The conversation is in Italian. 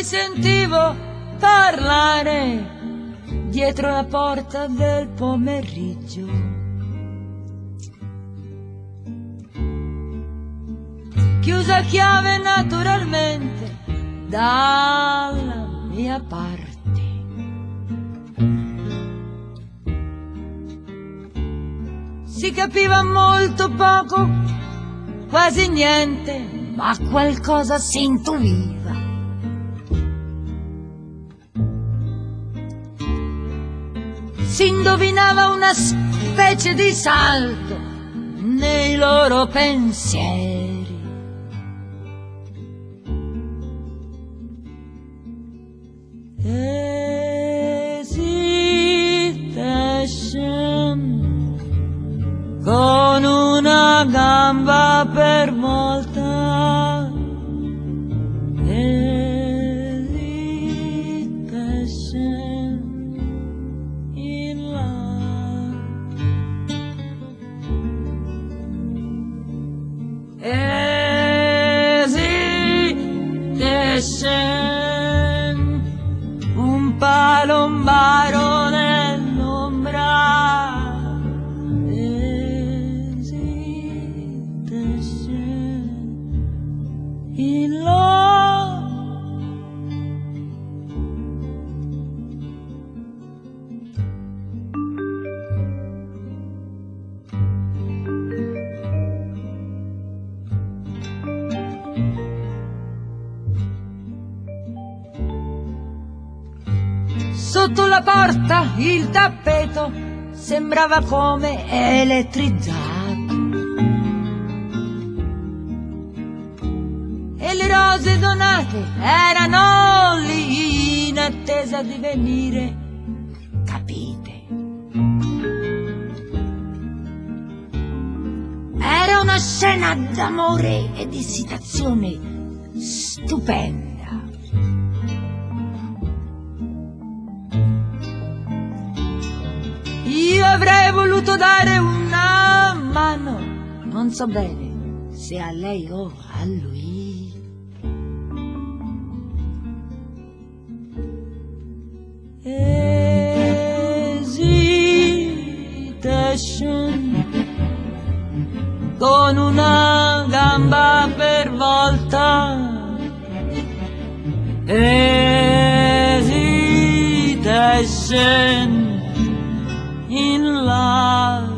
li sentivo parlare dietro la porta del pomeriggio. Chiusa a chiave naturalmente dalla mia parte. Si capiva molto poco, quasi niente, ma qualcosa si intuiva. Si indovinava una specie di salto nei loro pensieri. Hesitation, con una gamba per volta. Hesitation in love. Hesitation, un palombaro nell'ombra. Hesitation in love. Sotto la porta il tappeto sembrava come elettrizzato e le rose donate erano lì in attesa di venire capite. Era una scena d'amore e di eccitazione stupenda. Io avrei voluto dare una mano, non so bene se a lei o a lui. Hesitation, con una gamba per volta. Hesitation in love.